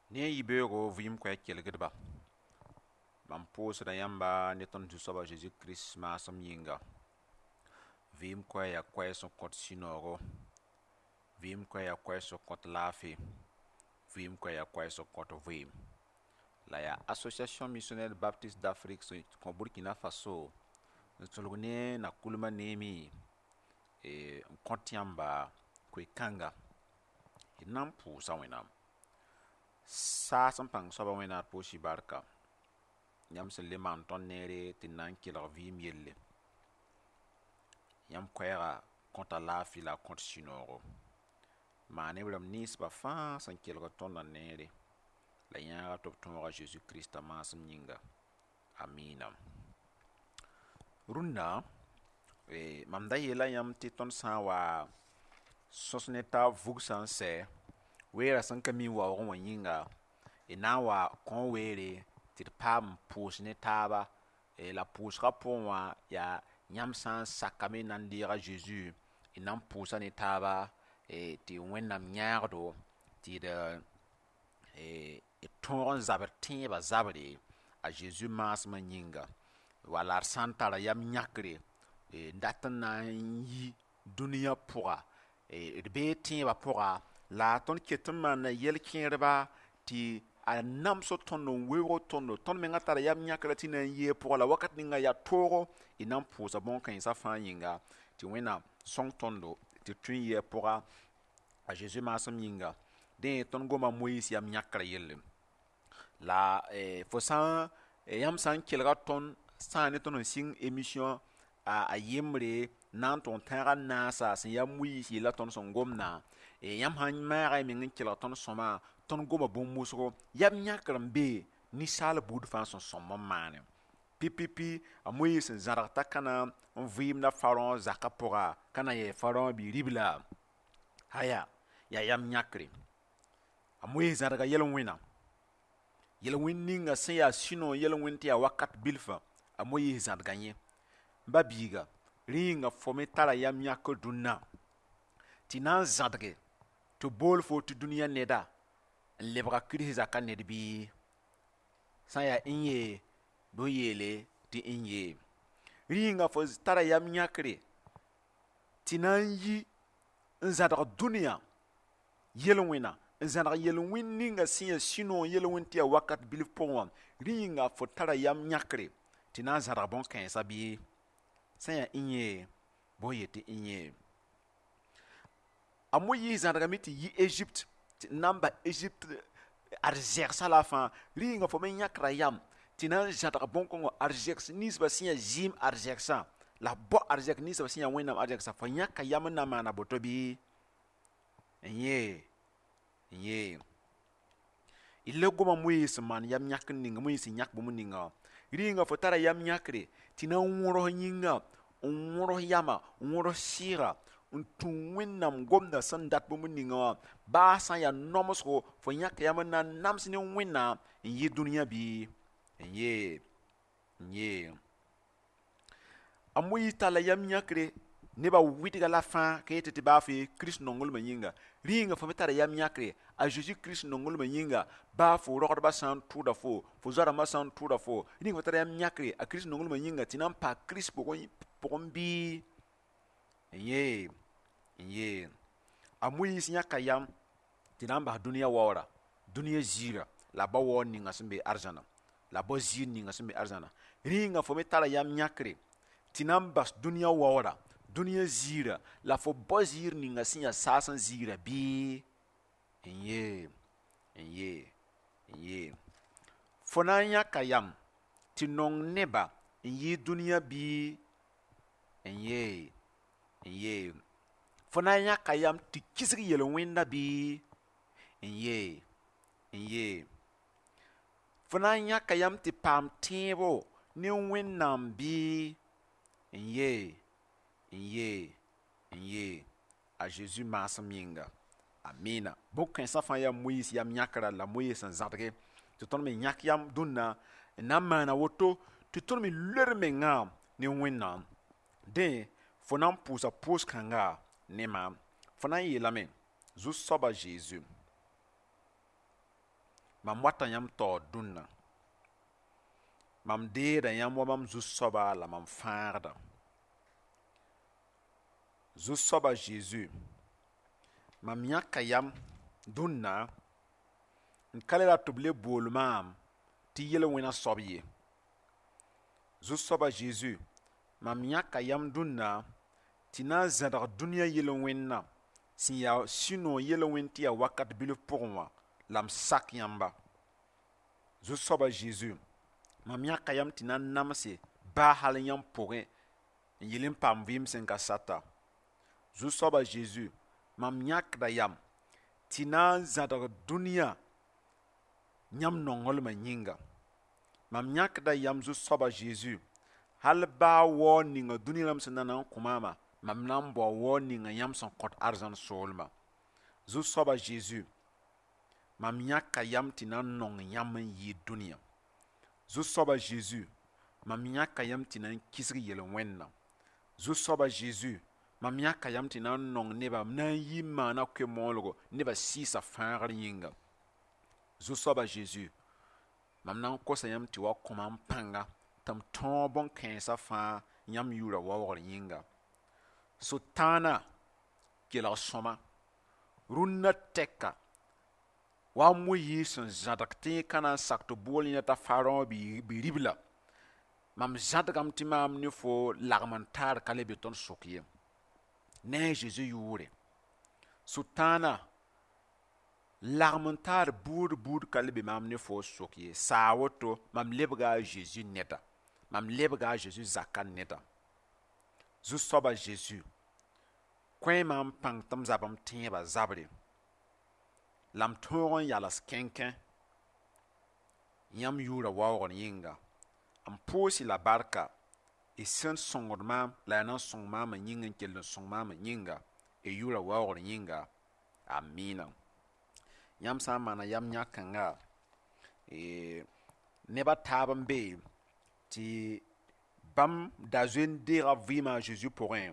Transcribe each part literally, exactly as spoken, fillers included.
Ne yi beogo vim kwa kelgdba mam pʋʋsda yãmba ne tõnd Zu-soaba Zeezi Kirist maasem yĩnga. Vɩɩm koɛɛ yaa koɛɛ sẽn kõt sũ-noogo. Vɩɩm koɛɛ yaa koɛɛ sẽn kõt laafɩ. Vɩɩm koɛɛ yaa koɛɛ sẽn kõt vɩɩm. La yaa Association Missionnaire Baptiste d'Afrique sẽn kõ Burkina Faso n tʋlg ne na-kulma neeme n kõt yãmba koe-kãnga. D na n pʋʋsa Wẽnnaam. Saas n pãng soaba Wẽnnaam d pʋʋs y barka. Yãmb sẽn le maan tõnd neere tɩ na n kelg vɩɩm yelle. Yãmb koɛɛga kõta laafɩ la a kõt sũ-noogo. Maa neb rãmb ninsba fãa sẽn kelg tõndã neere. La yãaga tɩ b tõoga Zeezi Kiristã maasem yĩnga. Amiina. Rũnnã, eh, mam da yeela yãmb tɩ tõnd sã n wa sõs ne taab vugsã n sɛ, weerã sẽn ka mi waoogẽ wã yĩnga, y na n wa kõ weere tɩ d paam n pʋʋs ne taaba. Eh, la pʋʋsgã pʋgẽ wã yaa yãmb sã n sakame n na n deega Zeezi, y na n pʋʋsa ne taaba eh, tɩ Wẽnnaam yãagdo tɩ d eh, d tõog n zabd tẽebã zabre a Zeezi maasmã yĩnga. Wala d sã n tara yam yãkre n dat n na n yi dũniyã pʋga d bee tẽebã pʋga, la tõnd ket n maanda yel-kẽedba tɩ a nams tõnd n weoogo tõndo. Tõnd mengã tara yam yãkra tɩ na n yɩɩ pʋga la wakat ninga yaa toogo y na n pʋʋsa bõn-kãensã fãa yĩnga tɩ Wẽnnaam sõng tõndo tɩ tõe n yɩɩ pʋga a Zeezi maasem yĩnga. Dẽ tõnd goma Moyiis yam yãkra yelle. La eh, fo sã n eh, yãmb sã n kelga tõnd sã ne tõnd n sɩng émission a, a yembre na n tʋg n tãag n naasa sẽn yaa Moyiis yeela tõnd sẽn gomdã. Eh, yãmb sã n maaga y meng n kelg tõnd sõma, tõnd goma bõn-mosgo. Yam yãkr n be ninsaal buud fãa sẽn sõm n maane. Pipipi a Moyiis n zãdg t'a ka na n vɩɩmda Faraon zakã pʋga, ka na yɛ Faraon bi-ribla. Aya, yaa yam yãkre. A Moyiis zãdga yel-wẽna. Yel-wẽn ninga sẽn yaa sũ-noog yel-wẽn tɩ yaa wakat bilfã, a Moyiis zãdga yẽ. Ba-biiga, rĩnga fo me tara yam yãkr dũnnã tɩ na n zãdge tɩ bool fo tɩ dũniyã neda n lebga Kirist zakã ned bɩ sã n yaa n ye bõn yeele tɩ n ye. Rĩnga fo tara yam yãkre tɩ na n yi n zãdg dũniyã yel-wẽna, n zãdg yel-wẽn ninga sẽn yaa sũ-noog yel-wẽn tɩ yaa wakat bilf pʋgẽ wã. Rĩnga fo tara yam yãkre tɩ na n zãdg bõn-kãensã bɩ sã n yaa n ye bõn yetɩ n ye. A Moyiis zãdgame tɩ yi Egipt tɩ n na n ba Egipt arzɛgsã la fãa. Rĩnga fo me yãkra yam tɩ na n zãdg bõn-kõngo arzɛgs ninsbã sẽn yaa zɩɩm arzɛgsã la bɔ arzɛk ninsbã sẽn yaa Wẽnnaam arzɛgsã. Fo yãka yam n na n maana boto bɩ n ye n ye. Y le goma Moyiis sẽn maan yam yãk n ninga, Moyiis sẽn yãk bũmb ninga wã. Rĩnga fo tara yam yãkre tɩ na n wõrs yĩnga, n wõrs yama, n wõrs sɩɩga, n tũ Wẽnnaam gomda sẽn dat bũmb ninga wã. Baa sã n yaa nomsgo, fo yãk yam n na n nams ne Wẽnnaam n yɩ dũniyã bɩ n ye n ye. A Moyiis talla yam yãkre nebã wɩdga la fãa ka yetɩ tɩ baa fo ye Kirist nonglmã yĩnga. Rĩnga fo me tara yam yãkre a Zeezi Kirist nonglmã yĩnga. Baa fo rogdbã sã n tʋʋda fo, fo zoarãmbã sã n tʋʋda fo, rĩnga fo tara yam yãkre a Kirist nonglmã yĩnga tɩ na n paak Kirist pʋgẽ bɩ n ye n ye. A Moyiis yãka yam tɩ na n bas dũniyã waoora, dũniyã ziirã, la ba waoor ninga sẽn be arzãna, la ba ziir ninga sẽn be arzãna. Rĩnga fo me tara yam yãkre tɩ na n bas dũniyã waoora, dũniyã ziirã, la fo bao ziir ninga sẽn yaa saasẽ ziirã bɩ n ye n ye n ye. Fo na n yãka yam tɩ nong nebã n yɩ dũniyã bɩ n ye n ye. Fo na n yãka yam tɩ kisg yel-wẽnda bɩ n ye n ye. Fo na n yãka yam tɩ paam tẽebo ne Wẽnnaam bɩ n ye n ye n ye. A Zeezi maasem yĩnga. Amiina. Bõn-kãensã fãa yaa Moyiis yam yãkra la Moyiis sẽn zãdge tɩ tõnd me yãk yam dũnnã n na n maana woto tɩ tõnd me loer mengã ne Wẽnnaam. Dẽ, fo na n pʋʋsa pʋʋs-kãnga ne maam. Fo na n yeelame Zu-soaba Zeezi mam wata yãmb taoor dũnna mam deeda yãmb wa mam zu-soaba la mam fãagda zu-soaba Jésus mam yãka yam dũnna n ka le ratɩ b le bool maam tɩ yel-wẽna soab ye zu-soaba Jésus mam yãka yam dũnna tɩ na n zãdg dũniyã yel-wẽnna sẽn yaa sũ-noog yel-wẽnd tɩ yaa wakat bilf pʋgẽ wã la m sak yãmba zu-soaba Jésus mam yãka yam tɩ na n namse baa hal yãmb pʋgẽ n yɩl n paam vɩɩm sẽn ka sata zu-soaba Jésus mam yãkda yam tɩ na n zãdg dũniyã yãmb nonglmã yĩnga mam yãkda yam zu-soaba Jésus hal baa waoog ninga dũniyã rãmb sẽn na n kõ maama mam na n bao waoog ninga yãmb sẽn kõt arzãn soolmã zu-soaba Jésus mam yãka yam tɩ na n nong yãmb n yɩɩd dũniyã zu-soaba Jésus mam yãka yam tɩ na n kisg yel-wẽnna zu-soaba Jésus mam yãka yam tɩ na n nong nebã na n yi maana koe-moolgo nebã sɩɩsa fãagr yĩnga zu-soaba Jésus mam na n kosa yãmb tɩ wa kõ mam pãnga tɩ m tõog bõn-kãensã fãa yãmb yʋʋra waoogr yĩnga Sʋtãana kelg sõma rũnnã tɛka wa Moyiis sẽn zãdg tɩ ka na n sak tɩ bool yẽ t'a Faraõ bɩ ribla mam zãdgame tɩ maam ne fo lagm n taar ka le be tõnd sʋk ye ne a Zeezi yʋʋre Sʋtãana lagm n taar buud buud ka le be maam ne fo sʋk ye saa woto mam lebga a Zeezi neda mam lebga a Zeezi zakã neda zu-soaba Zeezi kõe maam pãng tɩ m zabem tẽebã zabre la m tõog n yals kẽnkẽ yãmb yʋʋra waoogr yĩnga n pʋʋs-y la barka y sẽn sõngd maam la yaa na n sõng maamã yĩng n kell n sõng maamã yĩnga y yʋʋra waoogr yĩnga amiina yãmb sã n maana yam yã-kãnga nebã taab n be tɩ bãmb da zoen deega vɩɩmã a Zeezi pʋgẽ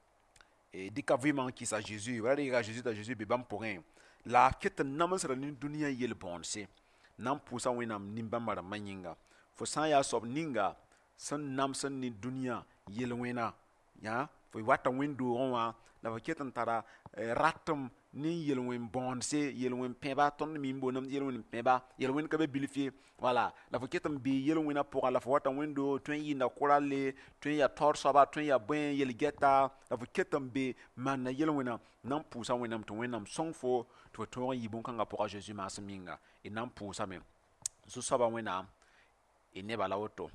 dɩka vɩɩmã n kɩs a Zeezi wa reega a Zeezi t'a Zeezi be bãmb pʋgẽ la a ket n namsda ne dũniyã yel-bõonse na n pʋʋsa wẽnnaam nin-bãmbã rãmbã yĩnga fo sã n yaa soab ninga sẽn nams n ne dũniyã yel-wẽna yã fo wata wẽn-doogẽ wã la fo ket n tara ratem ne yel-wẽn bõonse yel-wẽn pẽba tõnd mi n boonam yel-wẽn pẽba yel-wẽn ka be bilfe wala la fo ket n bee yel-wẽnã pʋga la fo wata wẽn-doog tõe n yɩnda kʋralle tõe n yaa taoor soaba tõe n yaa bõe yel-gɛta la fo ket n be maanda yel-wẽnã na n pʋʋsa wẽnnaam tɩ wẽnnaam sõng fo tɩ fo tõog n yɩ bõn-kãngã pʋga Zeezi maasem yĩnga y na n pʋʋsame zu-soaba wẽnnaam y nebã la woto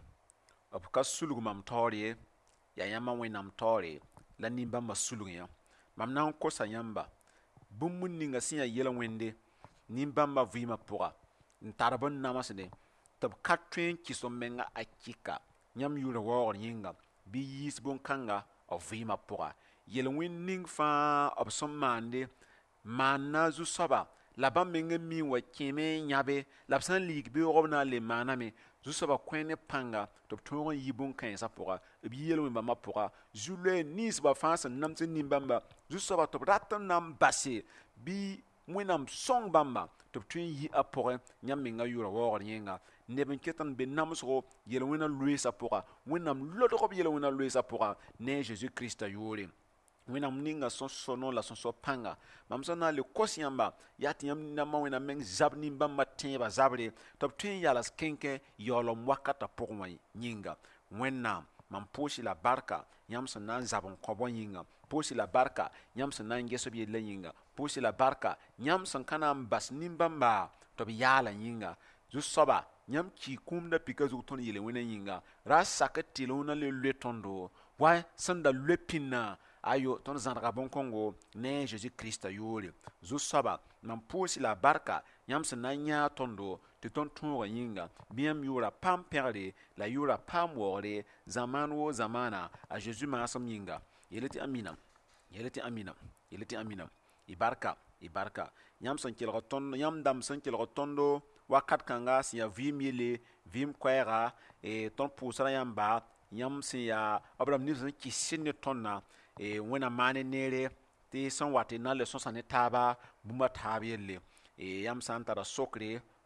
b ka sulg mam taoor ye yaa yãmbã wẽnnaam taoore la nin-bãmbã sulg yã mam na n kosa yãmba bũmb ninga sẽn yaa yel-wẽnde nin-bãmbã vɩɩmã pʋga n tar b n namsde tɩ b ka tõe n kɩs b menga a kɩka yãmb yʋʋra waoogr yĩnga bɩ yiis bõn-kãnga b vɩɩmã pʋga yel-wẽnd ning fãa b sẽn maande maanna zu-soaba la bãmb meng n mi n wa kẽeme n yãbe la b sã n liig beoog b na n le maaname zu-soaba kõ ne pãnga tɩ b tõog n yi bõn-kãensã pʋga b yi yel-wẽn bãmbã pʋga zu-loɛɛ ninsbã fãa sẽn nams n nin-bãmba zu-soaba tɩ b rat n na n base bɩ wẽnnaam sõng bãmba tɩ b tõe n yi a pʋgẽ yãmb menga yʋʋra waoogr yẽnga neb n ket n be namsgo yel-wẽnã loeesã pʋga wẽnnaam lodg b yel-wẽnã loeesã pʋga ne a Zeezi Kiristã yoore wẽnnaam ninga sõn-sõno la sõn-so pãnga mam sã n na n le kos yãmba yaa tɩ yãmb nambã wẽnnaam meng zab nin-bãmbã tẽebã zabre tɩ b tõe n yals kẽnkẽ yaoolem wakatã pʋgẽ wã yĩnga wẽnnaam mam pʋʋs-y la barka yãmb sẽn na n zab n kõ bõe yĩnga pʋʋs-y la barka yãmb sẽn na n ges b yellã yĩnga pʋʋs-y la barka yãmb sẽn ka na n bas nin-bãmba tɩ b yaala yĩnga zu-soaba yãmb kɩɩ kũumdã pika zug tõnd yel-wẽnã yĩnga ra sak d tɩl-wẽnã le loe tõndo wa sẽn da loe pĩnnã ayo tõnd zãdga bõn-kõngo ne a Zeezi Kiristã yoore zu-soaba mam pʋʋs-y la barka yãmb sẽn na n yãa tõndo tɩ tõnd tõoga yĩnga bɩ yãmb yʋʋra paam pẽgre la yʋʋra paam waoogre zãmaan woo zãmaana a Zeezi maasem yĩnga yele tɩ amina yele tɩ amina yele tɩ amina y barka y barka yãmb sẽn kelg tõnd yãmb dãmb sẽn kelg tõndo wakat kãnga sẽn yaa vɩɩm yelle vɩɩm koɛɛga tõnd pʋʋsra yãmba yãmb sẽn yaa b rãmb neb sẽn kɩs sẽn ne tõndã wẽnnaam maane neere tɩ sẽn wat y na n le sõsa ne taaba bũmba taab yelle yãmb sã n tara sokre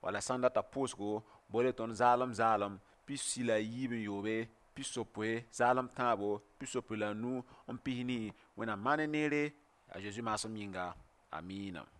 wala sãn data pʋʋsgo bole tõnd zaalem zaalem pis-si la yiib n yoobe pis-sopoe zaalem tãabo pis-sopoe la nu n pis ni wẽnnaam maan ne neere a Zeezi maasem yĩnga. Amiina.